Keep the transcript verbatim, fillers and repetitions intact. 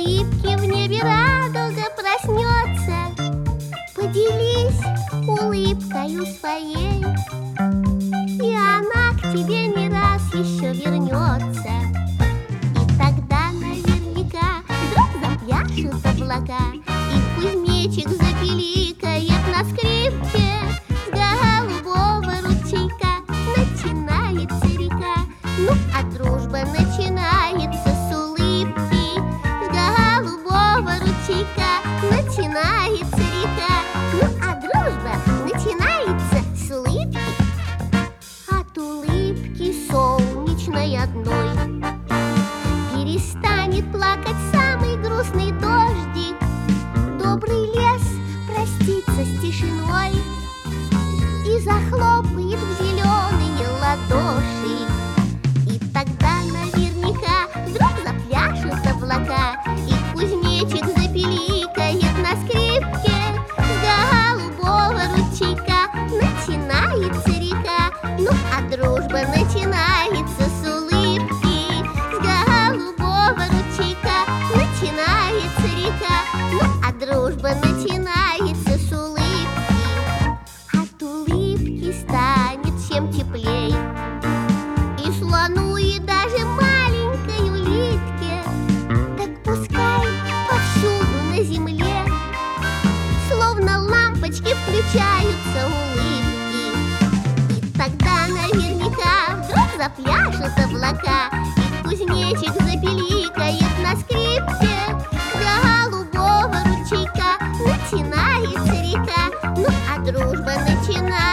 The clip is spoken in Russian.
улыбки в небе радуга проснется. Поделись улыбкою своей, и она к тебе не раз еще вернется. И тогда наверняка вдруг запляшут облака, и кузнечик запиликает на скрипке. С голубого ручейка начинается река, ну а дружба начинается с улыбки. С голубого ручейка начинается река, ну а дружба начинается с улыбки. От улыбки солнечной одной перестанет плакать самый грустный дождик. Добрый лес простится с тишиной и захлопает в зеленые ладоши. И тогда наверняка вдруг запляшут облака, и кузнечик запиликает на скрипке. С голубого ручейка начинается река, ну а дружба начинается с улыбки. С голубого ручейка начинается река, ну а дружба начинается с улыбки. От улыбки станет всем теплей, и слону, и даже маленькой улитке. Так пускай повсюду на земле словно лампочки включаются улыбки. И тогда наверняка вдруг запляшут облака, и кузнечик запиликает на скрипке. С голубого ручейка начинается река, ну а дружба начинается